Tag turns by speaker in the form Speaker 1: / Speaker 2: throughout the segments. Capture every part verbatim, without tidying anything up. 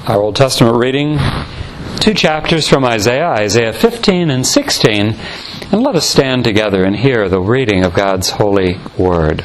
Speaker 1: Our Old Testament reading, two chapters from Isaiah, Isaiah fifteen and sixteen, and let us stand together and hear the reading of God's holy word.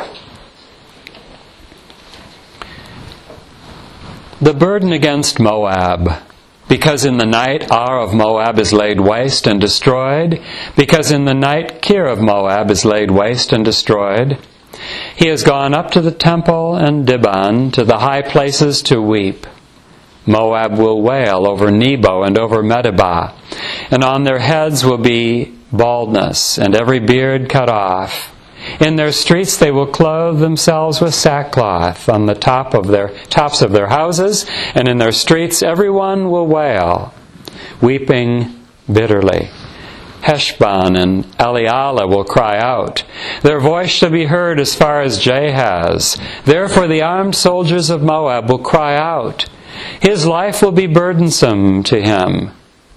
Speaker 1: The burden against Moab. Because in the night Ar of Moab is laid waste and destroyed, because in the night Kir of Moab is laid waste and destroyed, he has gone up to the temple and Dibon, to the high places to weep. Moab will wail over Nebo and over Medeba, and on their heads will be baldness, and every beard cut off. In their streets they will clothe themselves with sackcloth on the top of their tops of their houses, and in their streets everyone will wail, weeping bitterly. Heshbon and Elealeh will cry out. Their voice shall be heard as far as Jahaz. Therefore the armed soldiers of Moab will cry out. His life will be burdensome to him.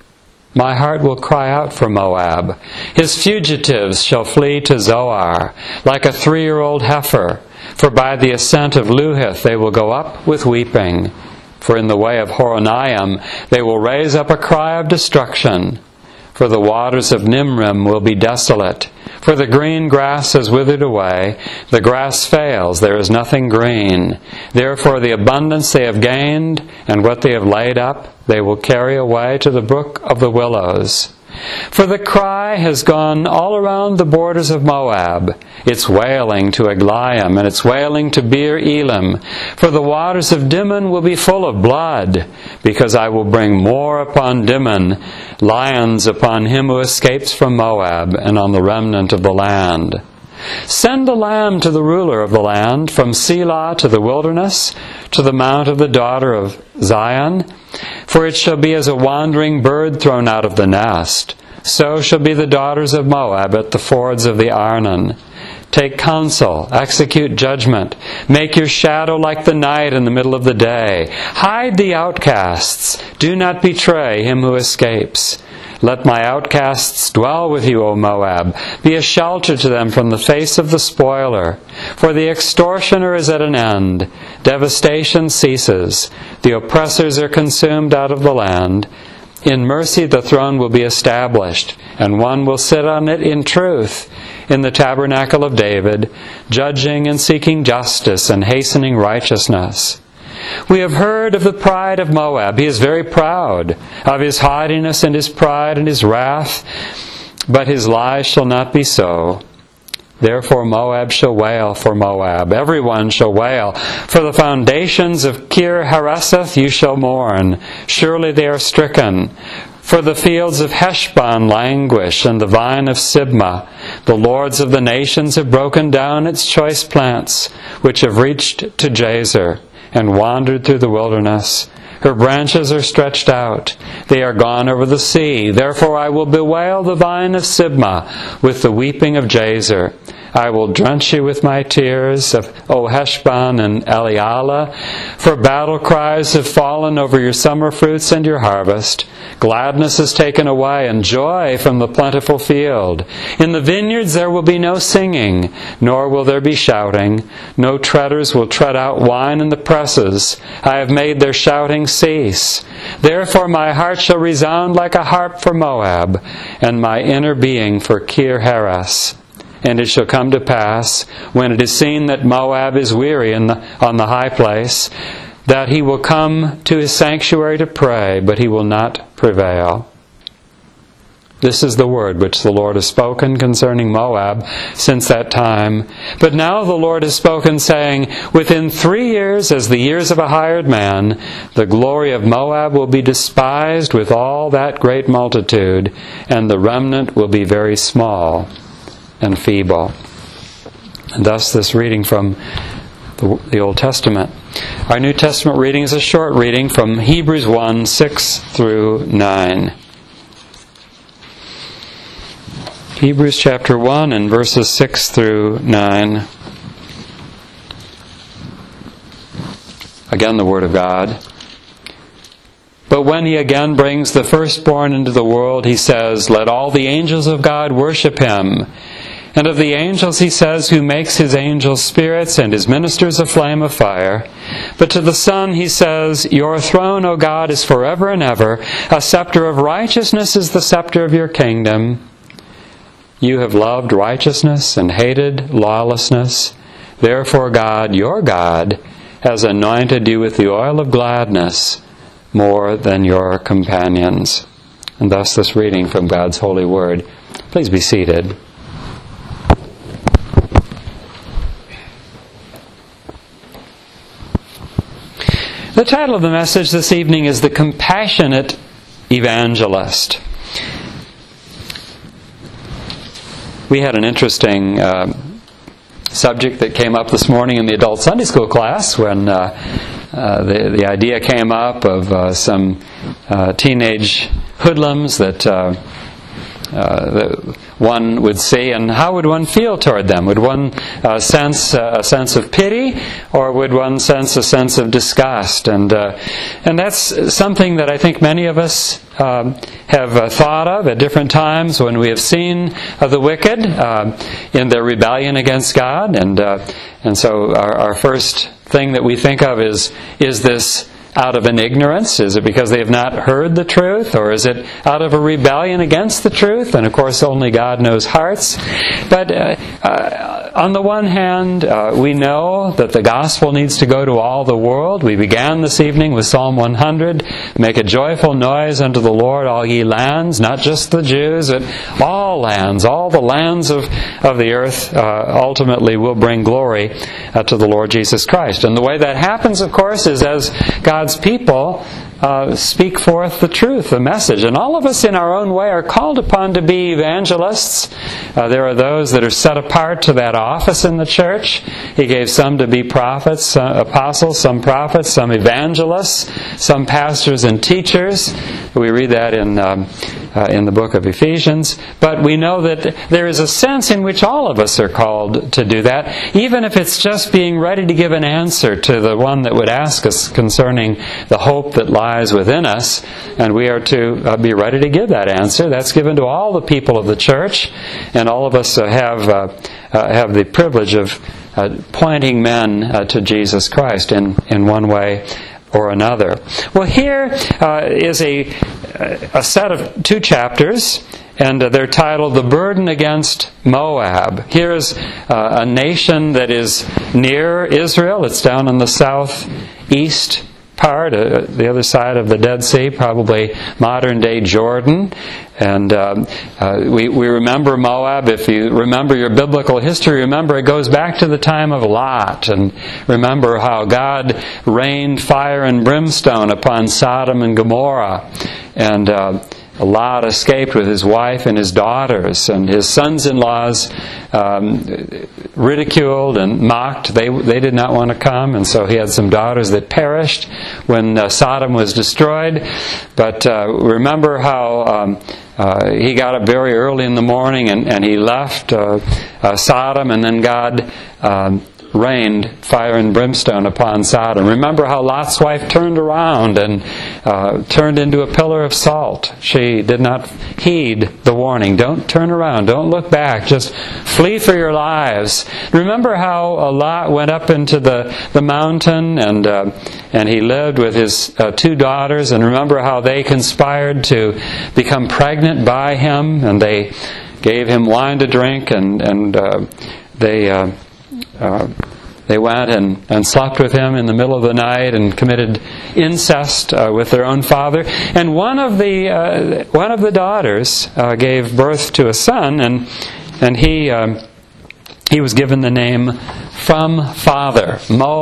Speaker 1: My heart will cry out for Moab. His fugitives shall flee to Zoar, like a three-year-old heifer. For by the ascent of Luhith they will go up with weeping. For in the way of Horonaim they will raise up a cry of destruction. For the waters of Nimrim will be desolate. For the green grass has withered away. The grass fails, there is nothing green. Therefore the abundance they have gained, and what they have laid up, they will carry away to the brook of the willows. For the cry has gone all around the borders of Moab, its wailing to Eglaim, and its wailing to Beer Elim. For the waters of Dimon will be full of blood, because I will bring more upon Dimon, lions upon him who escapes from Moab, and on the remnant of the land. Send a lamb to the ruler of the land, from Selah to the wilderness, to the mount of the daughter of Zion. For it shall be as a wandering bird thrown out of the nest. So shall be the daughters of Moab at the fords of the Arnon. Take counsel, execute judgment. Make your shadow like the night in the middle of the day. Hide the outcasts. Do not betray him who escapes. Let my outcasts dwell with you, O Moab. Be a shelter to them from the face of the spoiler. For the extortioner is at an end. Devastation ceases. The oppressors are consumed out of the land. In mercy the throne will be established, and one will sit on it in truth, in the tabernacle of David, judging and seeking justice and hastening righteousness. We have heard of the pride of Moab. He is very proud, of his haughtiness and his pride and his wrath. But his lies shall not be so. Therefore Moab shall wail for Moab. Everyone shall wail. For the foundations of Kir Hareseth you shall mourn. Surely they are stricken. For the fields of Heshbon languish, and the vine of Sibmah. The lords of the nations have broken down its choice plants, which have reached to Jazer, and wandered through the wilderness. Her branches are stretched out. They are gone over the sea. Therefore I will bewail the vine of Sibmah with the weeping of Jazer. I will drench you with my tears, of O Heshbon and Elealeh, for battle cries have fallen over your summer fruits and your harvest. Gladness is taken away, and joy from the plentiful field. In the vineyards there will be no singing, nor will there be shouting. No treaders will tread out wine in the presses. I have made their shouting cease. Therefore my heart shall resound like a harp for Moab, and my inner being for Kir Hares. And it shall come to pass, when it is seen that Moab is weary in the, on the high place, that he will come to his sanctuary to pray, but he will not prevail. This is the word which the Lord has spoken concerning Moab since that time. But now the Lord has spoken, saying, within three years, as the years of a hired man, the glory of Moab will be despised with all that great multitude, and the remnant will be very small and feeble. And thus this reading from the, the Old Testament. Our New Testament reading is a short reading from Hebrews one, six through nine. Hebrews chapter one and verses six through nine. Again the Word of God. But when he again brings the firstborn into the world, he says, let all the angels of God worship him. And of the angels he says, who makes his angels spirits and his ministers a flame of fire. But to the Son he says, "Your throne, O God, is forever and ever. A scepter of righteousness is the scepter of your kingdom. You have loved righteousness and hated lawlessness. Therefore God, your God, has anointed you with the oil of gladness more than your companions." And thus this reading from God's holy word. Please be seated. The title of the message this evening is The Compassionate Evangelist. We had an interesting uh, subject that came up this morning in the adult Sunday school class when uh, uh, the, the idea came up of uh, some uh, teenage hoodlums that, uh, uh, that one would see, and how would one feel toward them? Would one uh, sense uh, a sense of pity, or would one sense a sense of disgust? And uh, and that's something that I think many of us um, have uh, thought of at different times when we have seen uh, the wicked uh, in their rebellion against God. And uh, and so our, our first thing that we think of is is this out of an ignorance? Is it because they have not heard the truth? Or is it out of a rebellion against the truth? And of course, only God knows hearts. But uh, uh, on the one hand, uh, we know that the gospel needs to go to all the world. We began this evening with Psalm one hundred. Make a joyful noise unto the Lord, all ye lands, not just the Jews, but all lands, all the lands of, of the earth uh, ultimately will bring glory uh, to the Lord Jesus Christ. And the way that happens, of course, is as God's people uh, speak forth the truth, the message. And all of us in our own way are called upon to be evangelists. Uh, there are those that are set apart to that office in the church. He gave some to be prophets, some apostles, some prophets, some evangelists, some pastors and teachers. We read that in um, uh, in the book of Ephesians. But we know that there is a sense in which all of us are called to do that, even if it's just being ready to give an answer to the one that would ask us concerning the hope that lies within us, and we are to uh, be ready to give that answer. That's given to all the people of the church, and all of us uh, have uh, uh, have the privilege of uh, pointing men uh, to Jesus Christ in, in one way or another. Well, here uh, is a a set of two chapters, and uh, they're titled "The Burden Against Moab." Here's uh, a nation that is near Israel. It's down in the southeast part, uh, the other side of the Dead Sea, probably modern-day Jordan. And um, uh, we, we remember Moab. If you remember your biblical history, remember it goes back to the time of Lot. And remember how God rained fire and brimstone upon Sodom and Gomorrah. And uh, Lot escaped with his wife and his daughters, and his sons-in-laws um, ridiculed and mocked. They they did not want to come, and so he had some daughters that perished when uh, Sodom was destroyed. But uh, remember how um, uh, he got up very early in the morning and, and he left uh, uh, Sodom, and then God um, rained fire and brimstone upon Sodom. Remember how Lot's wife turned around and uh, turned into a pillar of salt. She did not heed the warning. Don't turn around. Don't look back. Just flee for your lives. Remember how Lot went up into the, the mountain and uh, and he lived with his uh, two daughters. And remember how they conspired to become pregnant by him, and they gave him wine to drink, and, and uh, they... Uh, Uh, they went and, and slept with him in the middle of the night and committed incest uh, with their own father. And one of the uh, one of the daughters uh, gave birth to a son, and and he um, he was given the name from father,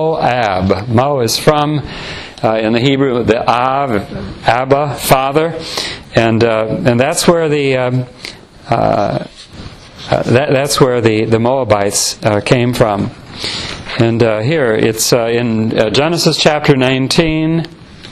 Speaker 1: Moab. Mo is from uh, in the Hebrew the Av, Abba, father, and uh, and that's where the um, uh, Uh, that, that's where the, the Moabites uh, came from. And uh, here, it's uh, in uh, Genesis chapter nineteen.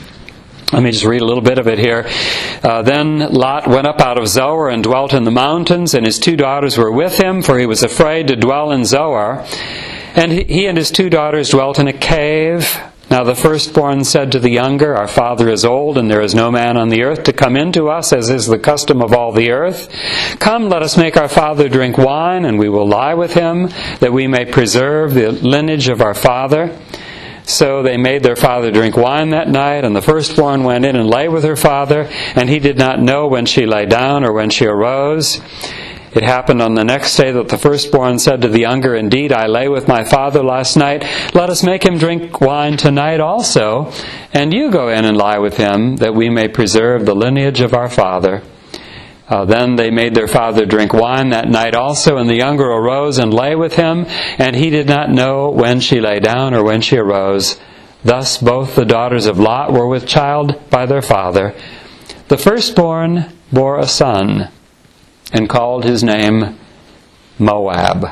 Speaker 1: Let me just read a little bit of it here. Uh, then Lot went up out of Zoar and dwelt in the mountains, and his two daughters were with him, for he was afraid to dwell in Zoar. And he and his two daughters dwelt in a cave. Now the firstborn said to the younger, Our father is old, and there is no man on the earth to come in to us, as is the custom of all the earth. Come, let us make our father drink wine, and we will lie with him, that we may preserve the lineage of our father. So they made their father drink wine that night, and the firstborn went in and lay with her father, and he did not know when she lay down or when she arose. It happened on the next day that the firstborn said to the younger, Indeed, I lay with my father last night. Let us make him drink wine tonight also, and you go in and lie with him, that we may preserve the lineage of our father. Uh, then they made their father drink wine that night also, and the younger arose and lay with him, and he did not know when she lay down or when she arose. Thus both the daughters of Lot were with child by their father. The firstborn bore a son, and called his name Moab,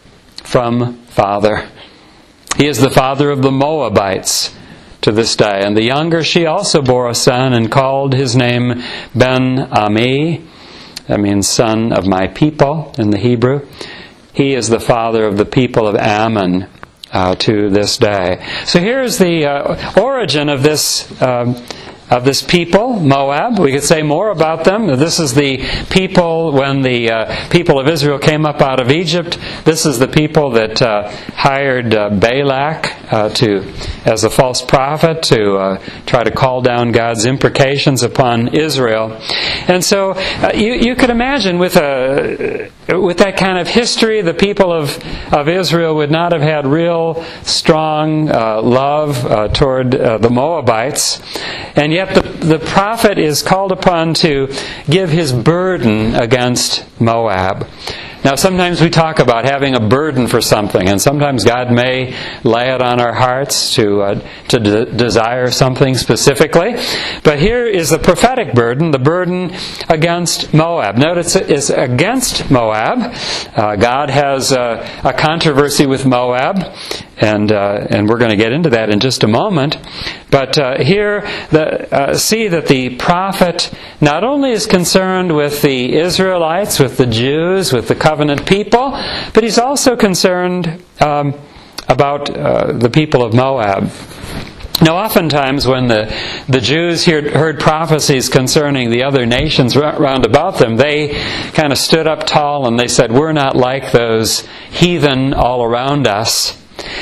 Speaker 1: from father. He is the father of the Moabites to this day. And the younger, she also bore a son, and called his name Ben-Ami. That means son of my people in the Hebrew. He is the father of the people of Ammon uh, to this day. So here's the uh, origin of this um, of this people, Moab. We could say more about them. This is the people when the uh, people of Israel came up out of Egypt. This is the people that uh, hired uh, Balak uh, to, as a false prophet to uh, try to call down God's imprecations upon Israel. And so uh, you, you could imagine with a with that kind of history, the people of, of Israel would not have had real strong uh, love uh, toward uh, the Moabites. And yet the, the prophet is called upon to give his burden against Moab. Now, sometimes we talk about having a burden for something, and sometimes God may lay it on our hearts to uh, to de- desire something specifically. But here is the prophetic burden, the burden against Moab. Notice it's against Moab. Uh, God has uh, a controversy with Moab, and uh, and we're going to get into that in just a moment. But uh, here, the, uh, see that the prophet not only is concerned with the Israelites, with the Jews, with the covenant people, but he's also concerned um, about uh, the people of Moab. Now, oftentimes when the, the Jews heard, heard prophecies concerning the other nations round about them, they kind of stood up tall and they said, we're not like those heathen all around us.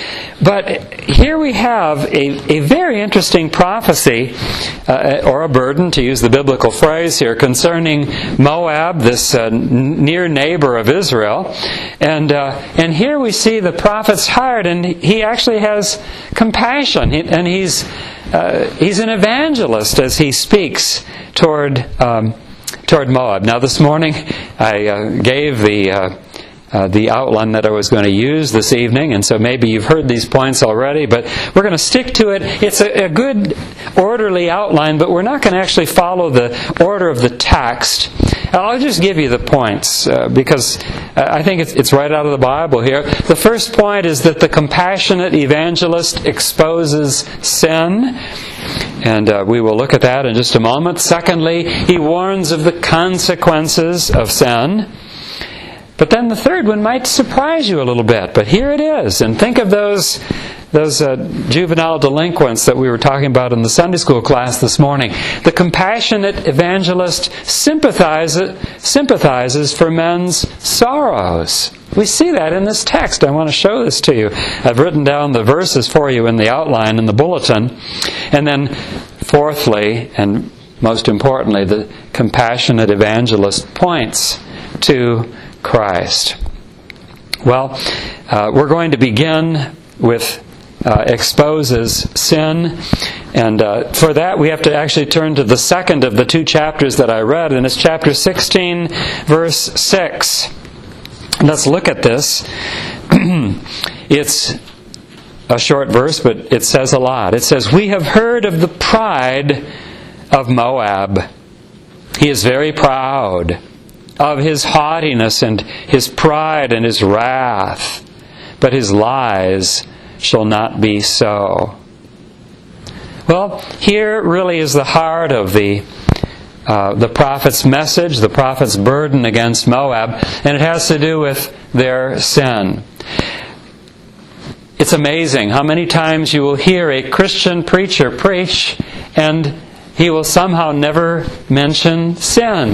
Speaker 1: But here we have a, a very interesting prophecy, uh, or a burden, to use the biblical phrase here, concerning Moab, this uh, near neighbor of Israel. And uh, and here we see the prophet's heart, and he actually has compassion, he, and he's uh, he's an evangelist as he speaks toward um, toward Moab. Now, this morning I uh, gave the Uh, Uh, the outline that I was going to use this evening, and so maybe you've heard these points already, but we're going to stick to it. It's a, a good orderly outline, but we're not going to actually follow the order of the text. I'll just give you the points, uh, because uh, I think it's, it's right out of the Bible here. The first point is that the compassionate evangelist exposes sin, and uh, we will look at that in just a moment. Secondly, he warns of the consequences of sin. But then the third one might surprise you a little bit. But here it is. And think of those those uh, juvenile delinquents that we were talking about in the Sunday school class this morning. The compassionate evangelist sympathizes, sympathizes for men's sorrows. We see that in this text. I want to show this to you. I've written down the verses for you in the outline in the bulletin. And then fourthly, and most importantly, the compassionate evangelist points to Christ. Well, uh, we're going to begin with uh, exposes sin, and uh, for that we have to actually turn to the second of the two chapters that I read, and it's chapter sixteen, verse six. Let's look at this. It's a short verse, but it says a lot. It says, "We have heard of the pride of Moab. He is very proud, of his haughtiness and his pride and his wrath, but his lies shall not be so." Well, here really is the heart of the uh, the prophet's message, the prophet's burden against Moab, and it has to do with their sin. It's amazing how many times you will hear a Christian preacher preach, and he will somehow never mention sin.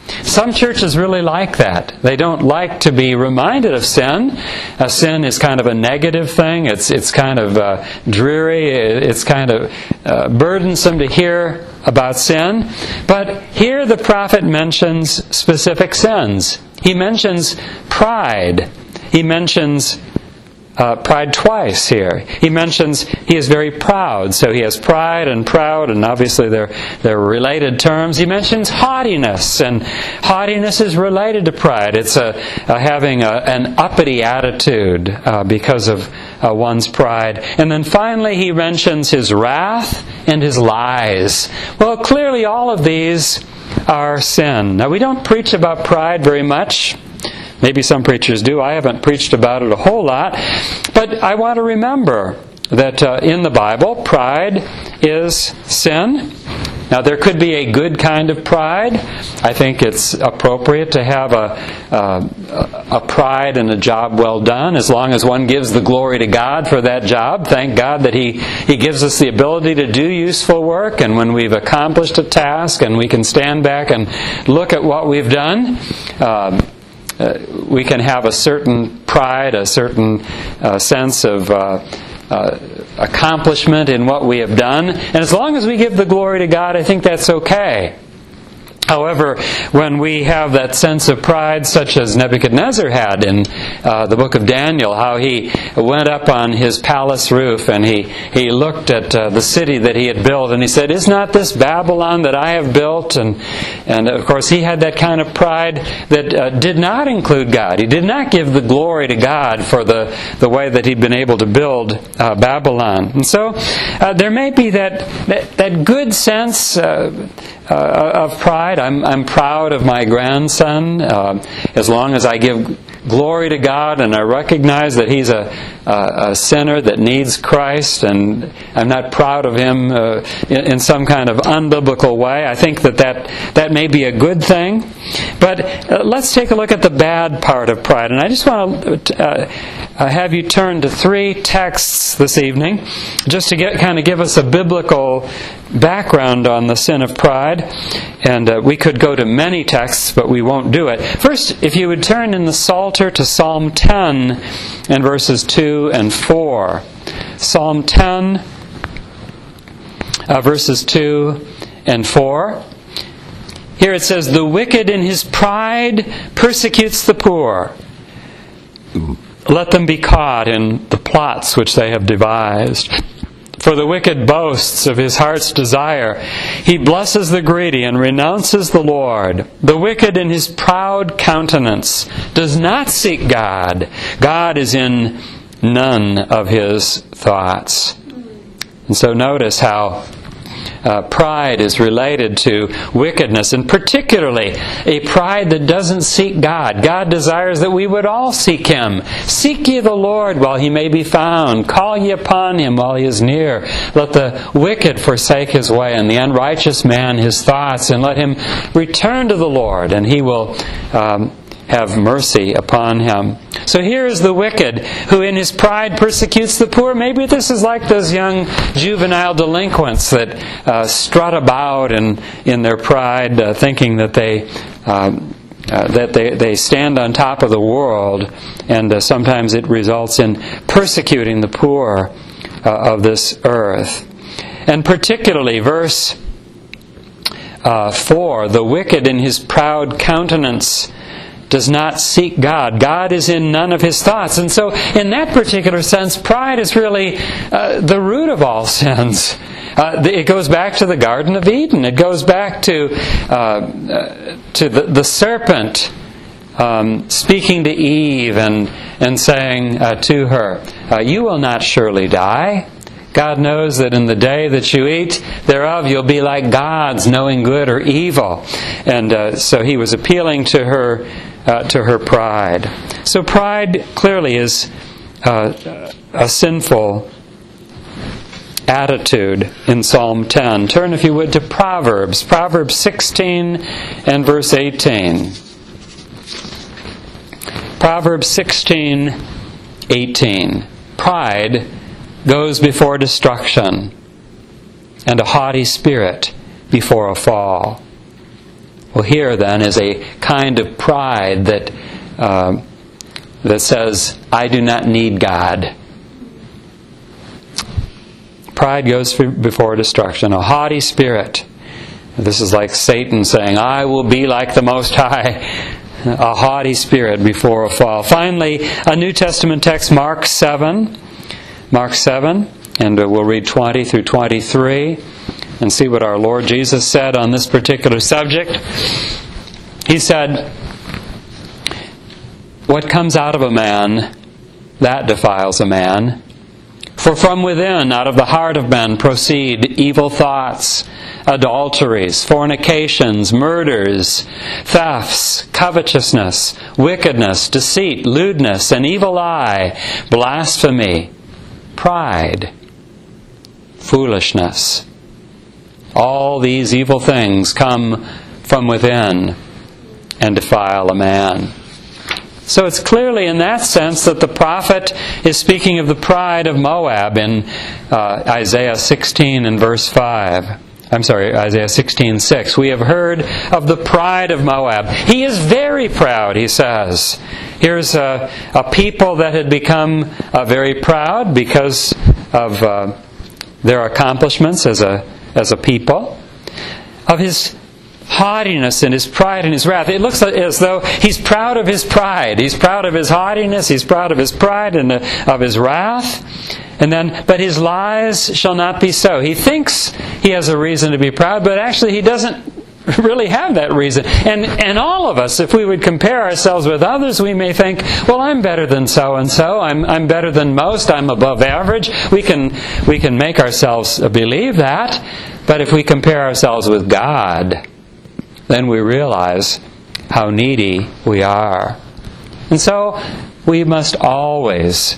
Speaker 1: Some churches really like that. They don't like to be reminded of sin. A sin is kind of a negative thing. It's it's kind of uh, dreary. It's kind of uh, burdensome to hear about sin. But here the prophet mentions specific sins. He mentions pride. He mentions Uh, pride twice here. He mentions he is very proud. So he has pride and proud, and obviously they're, they're related terms. He mentions haughtiness, and haughtiness is related to pride. It's a, a having a, an uppity attitude uh, because of uh, one's pride. And then finally he mentions his wrath and his lies. Well, clearly all of these are sin. Now, we don't preach about pride very much. Maybe some preachers do. I haven't preached about it a whole lot. But I want to remember that uh, in the Bible, pride is sin. Now, there could be a good kind of pride. I think it's appropriate to have a, uh, a pride and a job well done, as long as one gives the glory to God for that job. Thank God that He, He gives us the ability to do useful work, and when we've accomplished a task and we can stand back and look at what we've done, uh, Uh, we can have a certain pride, a certain uh, sense of uh, uh, accomplishment in what we have done. And as long as we give the glory to God, I think that's okay. However, when we have that sense of pride, such as Nebuchadnezzar had in uh, the book of Daniel, how he went up on his palace roof and he, he looked at uh, the city that he had built, and he said, "Is not this Babylon that I have built?" And, and of course, he had that kind of pride that uh, did not include God. He did not give the glory to God for the, the way that he'd been able to build uh, Babylon. And so, uh, there may be that, that, that good sense uh, uh, of pride. I'm, I'm proud of my grandson uh, as long as I give glory to God and I recognize that he's a, a, a sinner that needs Christ, and I'm not proud of him uh, in, in some kind of unbiblical way. I think that that, that may be a good thing. But uh, let's take a look at the bad part of pride. And I just want to uh, have you turn to three texts this evening just to get, kind of give us a biblical background on the sin of pride. And uh, we could go to many texts, but we won't do it. First, if you would turn in the Psalter to Psalm ten and verses two and four. Psalm ten, uh, verses two and four. Here it says, "The wicked in his pride persecutes the poor. Let them be caught in the plots which they have devised. For the wicked boasts of his heart's desire. He blesses the greedy and renounces the Lord. The wicked in his proud countenance does not seek God. God is in none of his thoughts." And so notice how Uh, pride is related to wickedness, and particularly a pride that doesn't seek God. God desires that we would all seek Him. "Seek ye the Lord while He may be found. Call ye upon Him while He is near. Let the wicked forsake his way, and the unrighteous man his thoughts, and let him return to the Lord, and He will um, have mercy upon him." So here is the wicked who in his pride persecutes the poor. Maybe this is like those young juvenile delinquents that uh, strut about in, in their pride, uh, thinking that they uh, uh, that they, they stand on top of the world, and uh, sometimes it results in persecuting the poor uh, of this earth. And particularly verse uh, four, "The wicked in his proud countenance does not seek God. God is in none of his thoughts." And so, in that particular sense, pride is really uh, the root of all sins. Uh, it goes back to the Garden of Eden. It goes back to uh, to the, the serpent um, speaking to Eve and and saying uh, to her, uh, "You will not surely die. God knows that in the day that you eat thereof, you'll be like gods, knowing good or evil." And uh, so he was appealing to her uh, to her pride. So pride clearly is uh, a sinful attitude in Psalm ten. Turn, if you would, to Proverbs. Proverbs sixteen and verse eighteen. Proverbs sixteen, eighteen. "Pride goes before destruction, and a haughty spirit before a fall." Well, here then is a kind of pride that uh, that says, I do not need God. Pride goes before destruction, a haughty spirit. This is like Satan saying, I will be like the Most High. A haughty spirit before a fall. Finally, a New Testament text, Mark seven. Mark seven, and we'll read twenty through twenty-three and see what our Lord Jesus said on this particular subject. He said, what comes out of a man, that defiles a man. For from within, out of the heart of men, proceed evil thoughts, adulteries, fornications, murders, thefts, covetousness, wickedness, deceit, lewdness, an evil eye, blasphemy, pride, foolishness. All these evil things come from within and defile a man. So it's clearly in that sense that the prophet is speaking of the pride of Moab in uh, Isaiah sixteen and verse five. I'm sorry, Isaiah sixteen six. We have heard of the pride of Moab. He is very proud, he says. Here's a, a people that had become uh, very proud because of uh, their accomplishments as a as a people, of his haughtiness and his pride and his wrath. It looks as though he's proud of his pride. He's proud of his haughtiness. He's proud of his pride and of his wrath. And then, but his lies shall not be so. He thinks he has a reason to be proud, but actually he doesn't really have that reason. And and all of us, if we would compare ourselves with others, we may think, well, I'm better than so-and-so. I'm I'm better than most. I'm above average. We can we can make ourselves believe that. But if we compare ourselves with God, then we realize how needy we are. And so we must always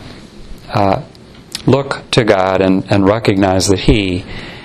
Speaker 1: uh, look to God and, and recognize that He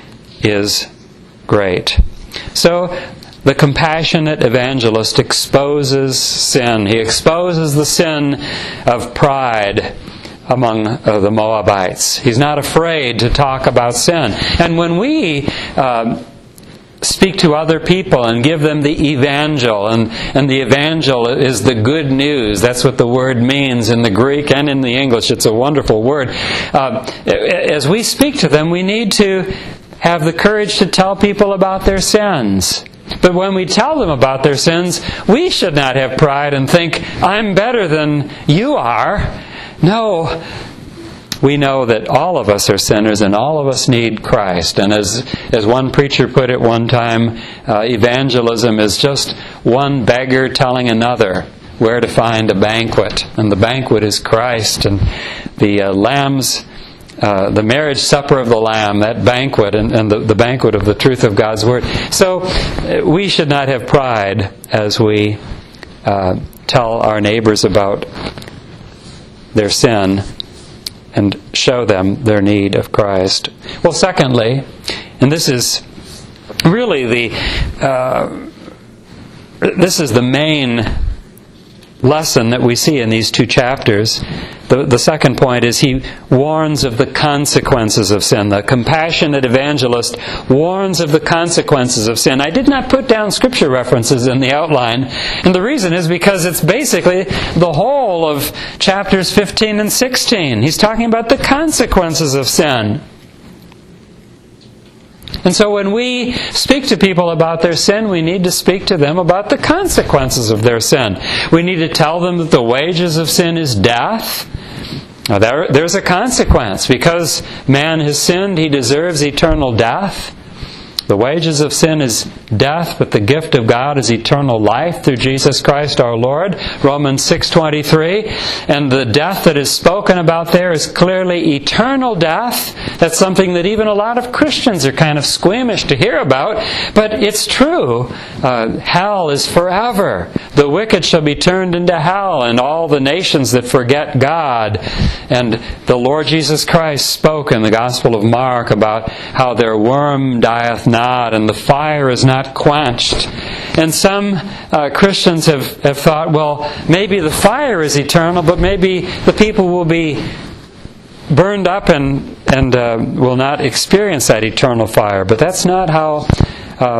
Speaker 1: is great. So the compassionate evangelist exposes sin. He exposes the sin of pride among uh, the Moabites. He's not afraid to talk about sin. And when we uh, speak to other people and give them the evangel, and, and the evangel is the good news. That's what the word means in the Greek and in the English. It's a wonderful word. Uh, as we speak to them, we need to have the courage to tell people about their sins. But when we tell them about their sins, we should not have pride and think, I'm better than you are. No. We know that all of us are sinners and all of us need Christ. And as as one preacher put it one time, uh, evangelism is just one beggar telling another where to find a banquet. And the banquet is Christ. And the uh, lamb's, uh, the marriage supper of the Lamb, that banquet, and, and the, the banquet of the truth of God's Word. So uh, we should not have pride as we uh, tell our neighbors about their sin and show them their need of Christ. Well, secondly, and this is really the uh, this is the main lesson that we see in these two chapters. The, the second point is he warns of the consequences of sin. The compassionate evangelist warns of the consequences of sin. I did not put down scripture references in the outline, and the reason is because it's basically the whole of chapters fifteen and sixteen. He's talking about the consequences of sin. And so when we speak to people about their sin, we need to speak to them about the consequences of their sin. We need to tell them that the wages of sin is death. Now there, there's a consequence. Because man has sinned, he deserves eternal death. The wages of sin is death, but the gift of God is eternal life through Jesus Christ our Lord. Romans six twenty-three. And the death that is spoken about there is clearly eternal death. That's something that even a lot of Christians are kind of squeamish to hear about. But it's true. Uh, hell is forever. The wicked shall be turned into hell, and all the nations that forget God. And the Lord Jesus Christ spoke in the Gospel of Mark about how their worm dieth not, and the fire is not quenched. And some uh, Christians have, have thought, well, maybe the fire is eternal, but maybe the people will be burned up and, and uh, will not experience that eternal fire. But that's not how uh,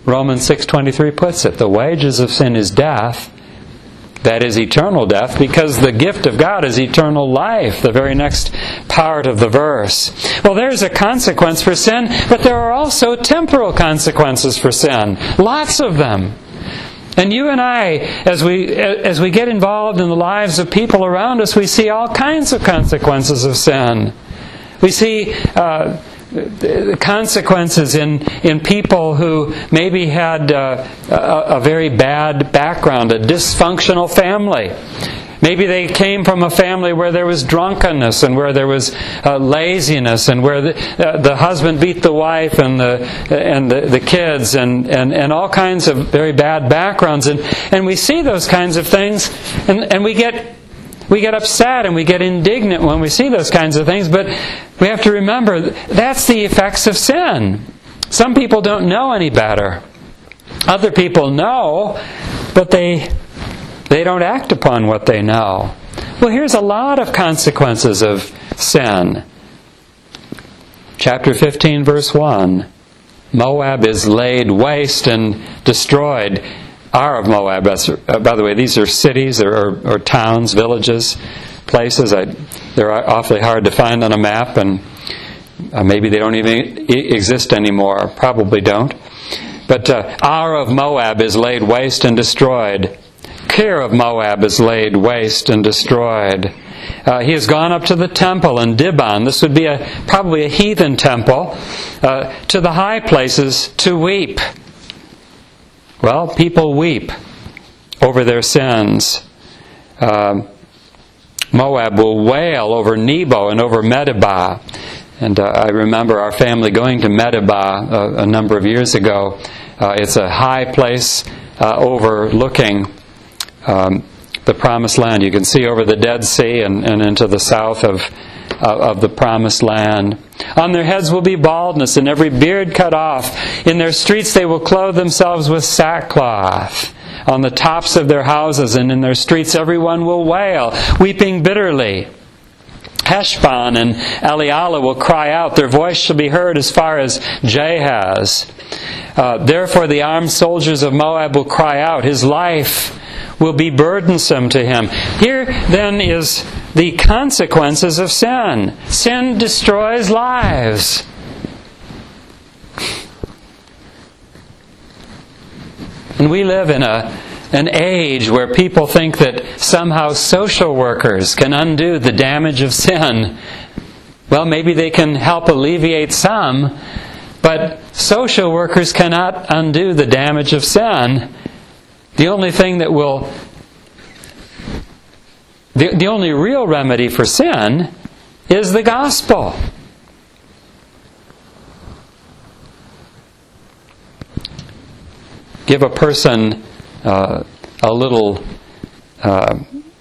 Speaker 1: Romans six twenty-three puts it. The wages of sin is death. That is eternal death, because the gift of God is eternal life, the very next part of the verse. Well, there's a consequence for sin, but there are also temporal consequences for sin. Lots of them. And you and I, as we as we get involved in the lives of people around us, we see all kinds of consequences of sin. We see uh, consequences in, in people who maybe had uh, a, a very bad background, a dysfunctional family. Maybe they came from a family where there was drunkenness and where there was uh, laziness and where the, uh, the husband beat the wife and the and the, the kids and, and, and all kinds of very bad backgrounds. And, and we see those kinds of things and, and we get we get upset and we get indignant when we see those kinds of things. But we have to remember that's the effects of sin. Some people don't know any better. Other people know, but they... They don't act upon what they know. Well, here's a lot of consequences of sin. Chapter fifteen, verse one. Moab is laid waste and destroyed. Ar of Moab, uh, by the way, these are cities or, or, or towns, villages, places. I, they're awfully hard to find on a map, and uh, maybe they don't even exist anymore. Probably don't. But uh, Ar of Moab is laid waste and destroyed. Kir of Moab is laid waste and destroyed. Uh, he has gone up to the temple in Dibon. This would be a probably a heathen temple. Uh, to the high places to weep. Well, people weep over their sins. Uh, Moab will wail over Nebo and over Medeba. And uh, I remember our family going to Medeba a, a number of years ago. Uh, it's a high place uh, overlooking Um, the Promised Land. You can see over the Dead Sea and, and into the south of, uh, of the Promised Land. On their heads will be baldness and every beard cut off. In their streets they will clothe themselves with sackcloth. On the tops of their houses and in their streets everyone will wail, weeping bitterly. Heshbon and Elialah will cry out. Their voice shall be heard as far as Jahaz. Uh, therefore the armed soldiers of Moab will cry out. His life will be burdensome to him. Here then is the consequences of sin. Sin destroys lives. And we live in a an age where people think that somehow social workers can undo the damage of sin. Well, maybe they can help alleviate some, but social workers cannot undo the damage of sin. The only thing that will, the, the only real remedy for sin is the gospel. Give a person uh, a little uh,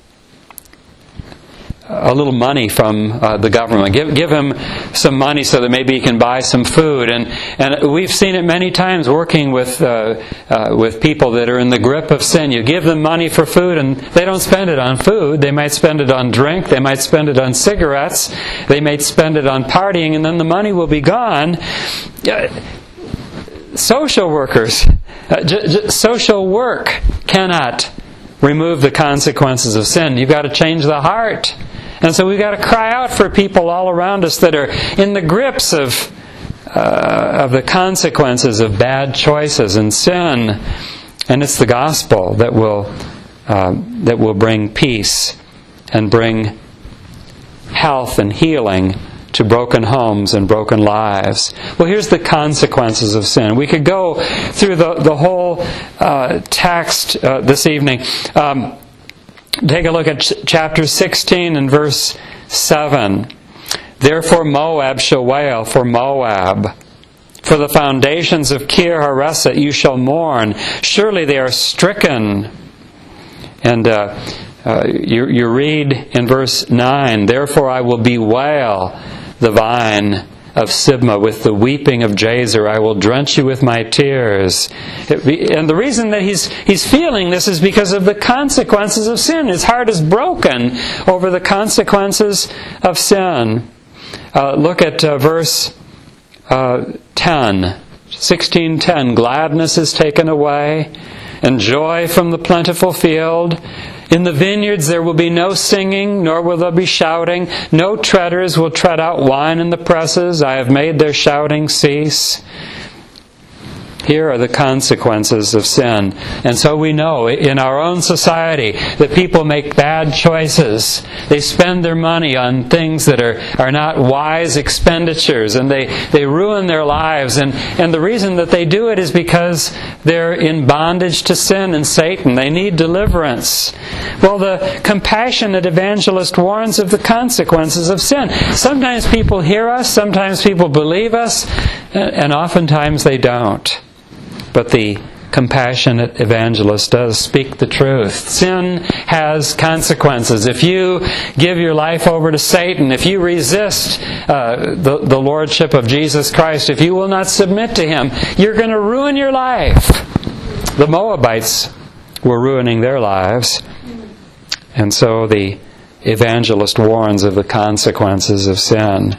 Speaker 1: a little money from uh, the government. Give give him some money so that maybe he can buy some food. And and we've seen it many times working with uh, uh, with people that are in the grip of sin. You give them money for food, and they don't spend it on food. They might spend it on drink. They might spend it on cigarettes. They might spend it on partying, and then the money will be gone. Uh, social workers, uh, j- j- social work cannot remove the consequences of sin. You've got to change the heart. And so we've got to cry out for people all around us that are in the grips of uh, of the consequences of bad choices and sin. And it's the gospel that will uh, that will bring peace and bring health and healing to broken homes and broken lives. Well, here's the consequences of sin. We could go through the, the whole uh, text uh, this evening. Um, take a look at ch- chapter sixteen and verse seven. Therefore Moab shall wail for Moab. For the foundations of Kir Hareseth you shall mourn. Surely they are stricken. And uh, uh, you, you read in verse nine, Therefore I will bewail the vine of Sibmah with the weeping of Jazer. I will drench you with my tears. And the reason that he's he's feeling this is because of the consequences of sin. His heart is broken over the consequences of sin. Uh, look at uh, verse uh, ten, sixteen ten, gladness is taken away, and joy from the plentiful field. In the vineyards there will be no singing, nor will there be shouting. No treaders will tread out wine in the presses. I have made their shouting cease. Here are the consequences of sin. And so we know in our own society that people make bad choices. They spend their money on things that are, are not wise expenditures, and they, they ruin their lives. And, and the reason that they do it is because they're in bondage to sin and Satan. They need deliverance. Well, the compassionate evangelist warns of the consequences of sin. Sometimes people hear us, sometimes people believe us, and oftentimes they don't. But the compassionate evangelist does speak the truth. Sin has consequences. If you give your life over to Satan, if you resist uh, the, the lordship of Jesus Christ, if you will not submit to Him, you're going to ruin your life. The Moabites were ruining their lives. And so the evangelist warns of the consequences of sin.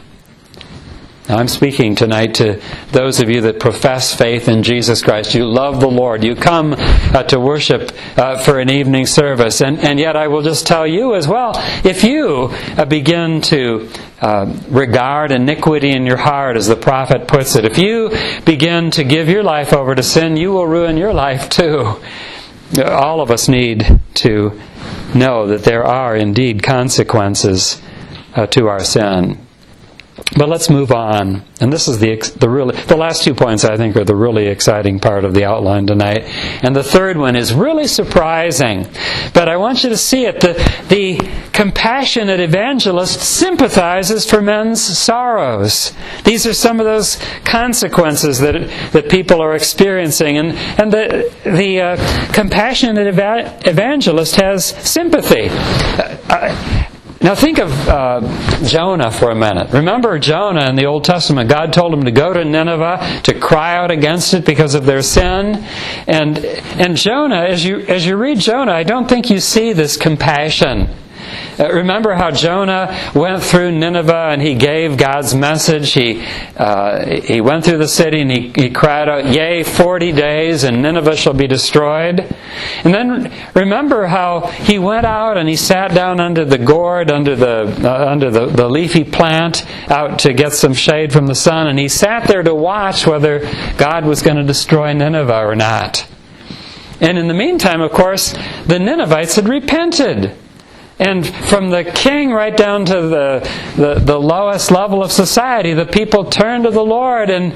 Speaker 1: Now, I'm speaking tonight to those of you that profess faith in Jesus Christ. You love the Lord. You come uh, to worship uh, for an evening service. And, and yet I will just tell you as well, if you uh, begin to uh, regard iniquity in your heart, as the prophet puts it, if you begin to give your life over to sin, you will ruin your life too. All of us need to know that there are indeed consequences uh, to our sin. But let's move on. And this is the the really the last two points, I think, are the really exciting part of the outline tonight. And the third one is really surprising. But I want you to see it. The, the compassionate evangelist sympathizes for men's sorrows. These are some of those consequences that that people are experiencing. And, and the, the uh, compassionate eva- evangelist has sympathy. Uh, uh, Now think of uh, Jonah for a minute. Remember Jonah in the Old Testament. God told him to go to Nineveh, to cry out against it because of their sin. And and Jonah, as you as you read Jonah, I don't think you see this compassion. Uh, remember how Jonah went through Nineveh and he gave God's message. He uh, he went through the city and he, he cried out, "Yea, forty days and Nineveh shall be destroyed." And then remember how he went out and he sat down under the gourd, under the uh, under the, the leafy plant, out to get some shade from the sun. And he sat there to watch whether God was going to destroy Nineveh or not. And in the meantime, of course, the Ninevites had repented. And from the king right down to the, the, the lowest level of society, the people turned to the Lord, and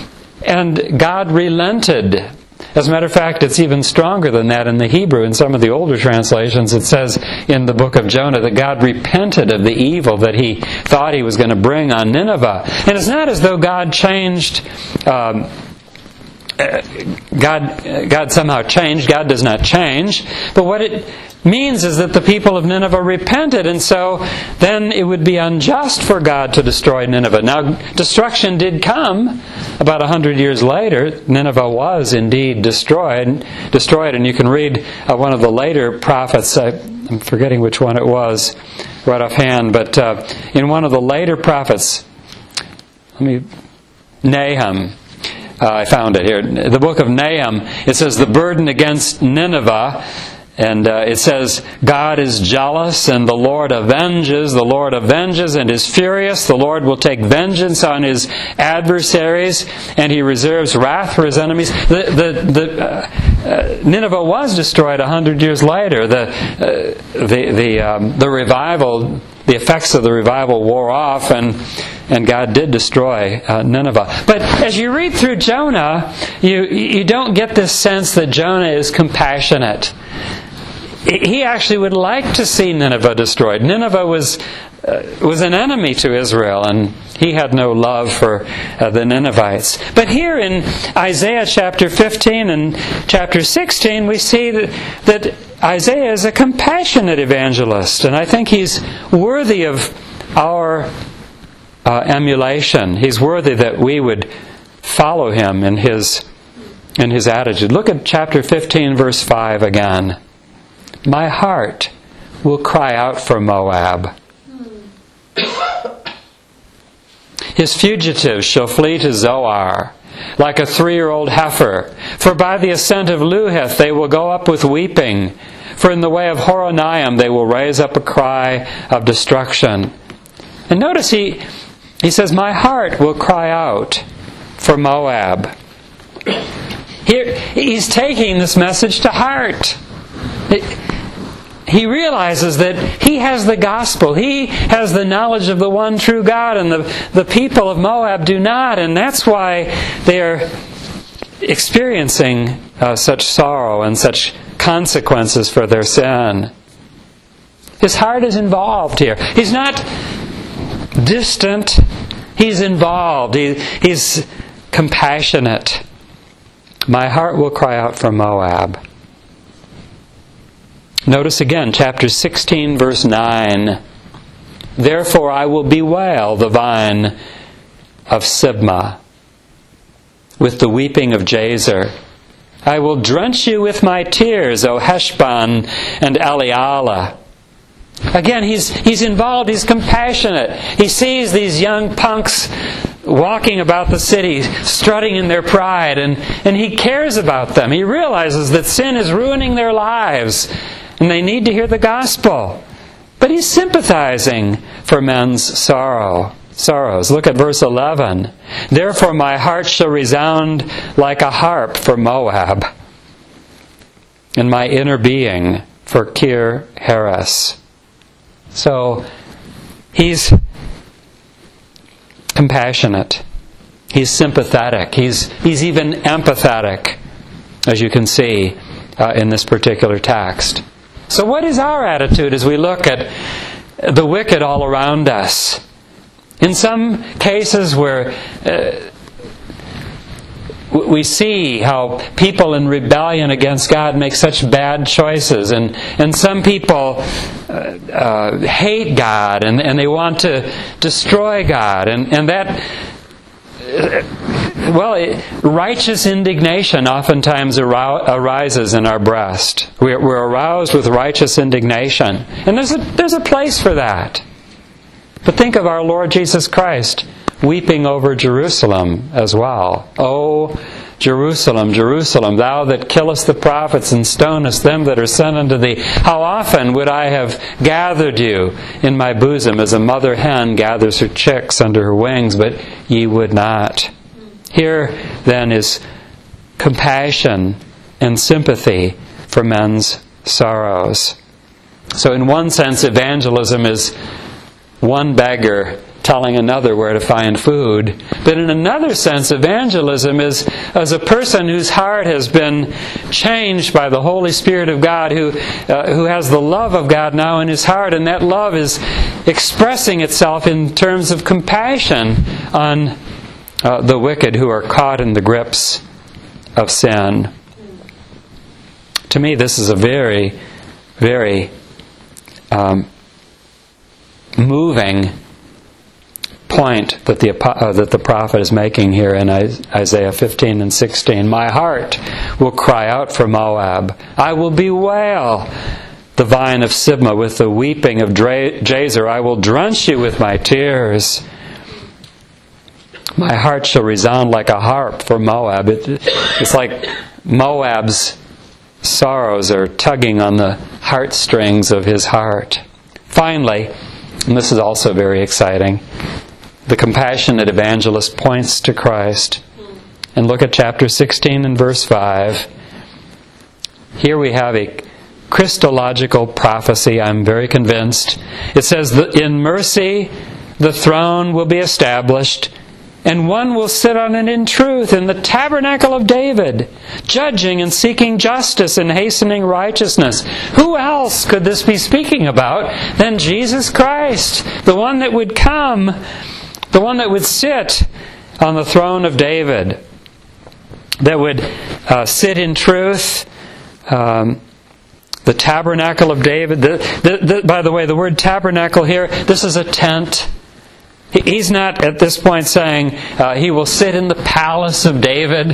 Speaker 1: and God relented. As a matter of fact, it's even stronger than that in the Hebrew. In some of the older translations, it says in the book of Jonah that God repented of the evil that He thought He was going to bring on Nineveh. And it's not as though God changed... Um, God, God somehow changed. God does not change. But what it means is that the people of Nineveh repented, and so then it would be unjust for God to destroy Nineveh. Now, destruction did come about a hundred years later. Nineveh was indeed destroyed, destroyed, and you can read uh, one of the later prophets. I, I'm forgetting which one it was right offhand, but uh, in one of the later prophets, let me Nahum. Uh, I found it here. The book of Nahum, it says, the burden against Nineveh, and uh, it says, God is jealous and the Lord avenges. The Lord avenges and is furious. The Lord will take vengeance on His adversaries, and He reserves wrath for His enemies. The, the, the, uh, uh, Nineveh was destroyed a hundred years later. The, uh, the, the, um, the revival, the effects of the revival wore off, and And God did destroy uh, Nineveh. But as you read through Jonah, you you don't get this sense that Jonah is compassionate. He actually would like to see Nineveh destroyed. Nineveh was uh, was an enemy to Israel, and he had no love for uh, the Ninevites. But here in Isaiah chapter fifteen and chapter sixteen, we see that, that Isaiah is a compassionate evangelist, and I think he's worthy of our Uh, emulation. He's worthy that we would follow him in his in his attitude. Look at chapter fifteen, verse five again. My heart will cry out for Moab. His fugitives shall flee to Zoar. like a three-year-old heifer. For by the ascent of Luhith they will go up with weeping. For in the way of Horonaim they will raise up a cry of destruction. And notice he, he says, my heart will cry out for Moab. Here, he's taking this message to heart. He realizes that he has the gospel. He has the knowledge of the one true God, and the, the people of Moab do not. And that's why they are experiencing uh, such sorrow and such consequences for their sin. His heart is involved here. He's not distant. He's involved. He, he's compassionate. My heart will cry out for Moab. Notice again, chapter sixteen, verse nine. Therefore I will bewail the vine of Sibmah with the weeping of Jazer. I will drench you with my tears, O Heshbon and Elealeh. Again, he's, he's involved, he's compassionate. He sees these young punks walking about the city, strutting in their pride, and, and he cares about them. He realizes that sin is ruining their lives, and they need to hear the gospel. But he's sympathizing for men's sorrow. Sorrows. Look at verse eleven. Therefore my heart shall resound like a harp for Moab, and my inner being for Kir Heres. So he's compassionate. He's sympathetic. He's he's even empathetic, as you can see uh, in this particular text. So what is our attitude as we look at the wicked all around us? In some cases where uh, we see how people in rebellion against God make such bad choices, and, and some people uh, uh, hate God and, and they want to destroy God, and, and that uh, well, it, righteous indignation oftentimes arou- arises in our breast. We're, we're aroused with righteous indignation, and there's a, there's a place for that. But think of our Lord Jesus Christ weeping over Jerusalem as well. Oh, Jerusalem, Jerusalem, thou that killest the prophets and stonest them that are sent unto thee, how often would I have gathered you in my bosom as a mother hen gathers her chicks under her wings, but ye would not. Here, then, is compassion and sympathy for men's sorrows. So in one sense, evangelism is one beggar telling another where to find food. But in another sense, evangelism is as a person whose heart has been changed by the Holy Spirit of God, who uh, who has the love of God now in his heart, and that love is expressing itself in terms of compassion on uh, the wicked who are caught in the grips of sin. To me, this is a very, very um, moving point that the uh, that the prophet is making here in Isaiah fifteen and sixteen. My heart will cry out for Moab. I will bewail the vine of Sibmah with the weeping of Dra- Jazer. I will drench you with my tears. My heart shall resound like a harp for Moab. It, it's like Moab's sorrows are tugging on the heartstrings of his heart. Finally, and this is also very exciting, the compassionate evangelist points to Christ. And look at chapter sixteen and verse five. Here we have a Christological prophecy, I'm very convinced. It says that in mercy the throne will be established, and one will sit on it in truth in the tabernacle of David, judging and seeking justice and hastening righteousness. Who else could this be speaking about than Jesus Christ, the one that would come, the one that would sit on the throne of David, that would uh, sit in truth, um, the tabernacle of David. The, the, the, by the way, the word tabernacle here, this is a tent. He's not at this point saying uh, he will sit in the palace of David.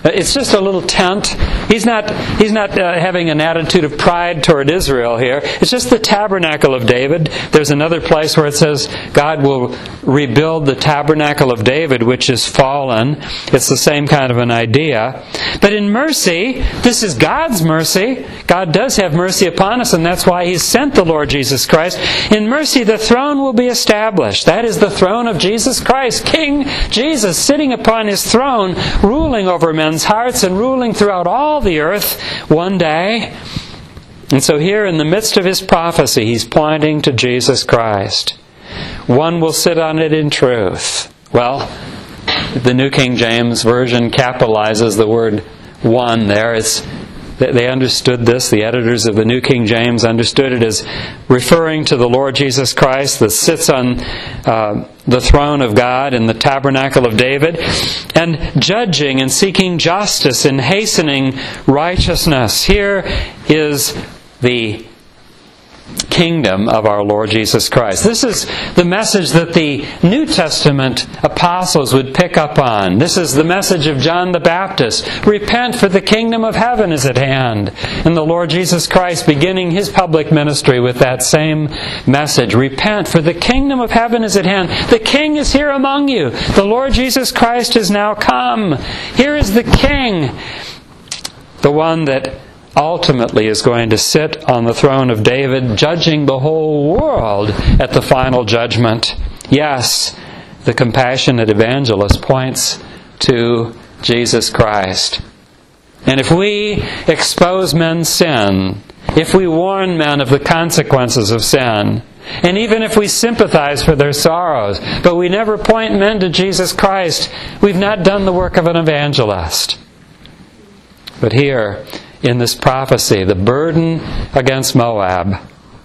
Speaker 1: It's just a little tent. He's not, he's not uh, having an attitude of pride toward Israel here. It's just the tabernacle of David. There's another place where it says God will rebuild the tabernacle of David, which is fallen. It's the same kind of an idea. But in mercy, this is God's mercy. God does have mercy upon us, and that's why He's sent the Lord Jesus Christ. In mercy, the throne will be established. That is the throne of Jesus Christ. King Jesus sitting upon His throne, ruling over men's hearts and ruling throughout all the earth one day. And so here in the midst of His prophecy, He's pointing to Jesus Christ. One will sit on it in truth. Well, the New King James Version capitalizes the word one there. It's They understood this. The editors of the New King James understood it as referring to the Lord Jesus Christ that sits on uh, the throne of God in the tabernacle of David, and judging and seeking justice and hastening righteousness. Here is the kingdom of our Lord Jesus Christ. This is the message that the New Testament apostles would pick up on. This is the message of John the Baptist. Repent, for the kingdom of heaven is at hand. And the Lord Jesus Christ beginning His public ministry with that same message. Repent, for the kingdom of heaven is at hand. The King is here among you. The Lord Jesus Christ is now come. Here is the King, the one that ultimately is going to sit on the throne of David, judging the whole world at the final judgment. Yes, the compassionate evangelist points to Jesus Christ. And if we expose men's sin, if we warn men of the consequences of sin, and even if we sympathize for their sorrows, but we never point men to Jesus Christ, we've not done the work of an evangelist. But here, in this prophecy, the burden against Moab,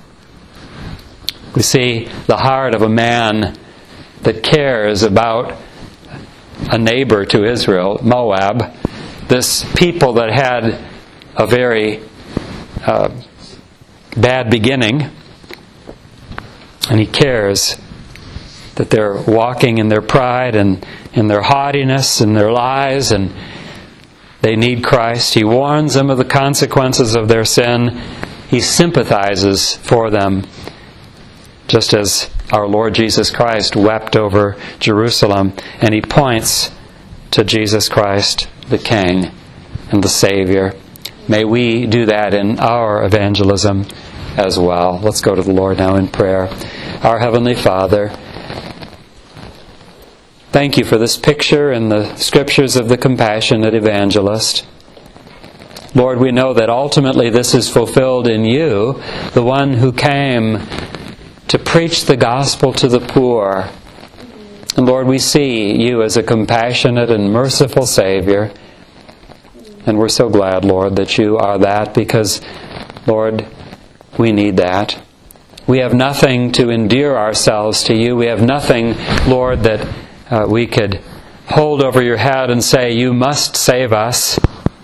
Speaker 1: we see the heart of a man that cares about a neighbor to Israel, Moab, this people that had a very uh, bad beginning, and he cares that they're walking in their pride and in their haughtiness and their lies, and they need Christ. He warns them of the consequences of their sin. He sympathizes for them, just as our Lord Jesus Christ wept over Jerusalem. And He points to Jesus Christ, the King and the Savior. May we do that in our evangelism as well. Let's go to the Lord now in prayer. Our Heavenly Father, thank You for this picture in the Scriptures of the compassionate evangelist. Lord, we know that ultimately this is fulfilled in You, the one who came to preach the gospel to the poor. And Lord, we see You as a compassionate and merciful Savior. And we're so glad, Lord, that You are that, because, Lord, we need that. We have nothing to endear ourselves to You. We have nothing, Lord, that Uh, we could hold over Your head and say, You must save us.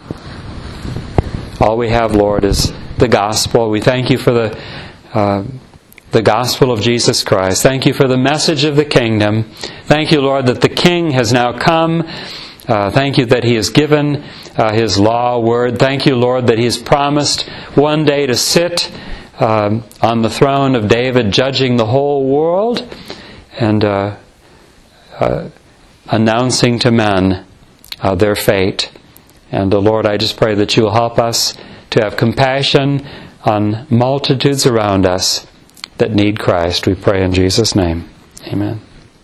Speaker 1: All we have, Lord, is the gospel. We thank You for the uh, the gospel of Jesus Christ. Thank You for the message of the kingdom. Thank You, Lord, that the King has now come. Uh, thank You that He has given uh, His law word. Thank You, Lord, that He has promised one day to sit uh, on the throne of David, judging the whole world, and uh, Uh, announcing to men uh, their fate. And uh, Lord, I just pray that You will help us to have compassion on multitudes around us that need Christ. We pray in Jesus' name. Amen.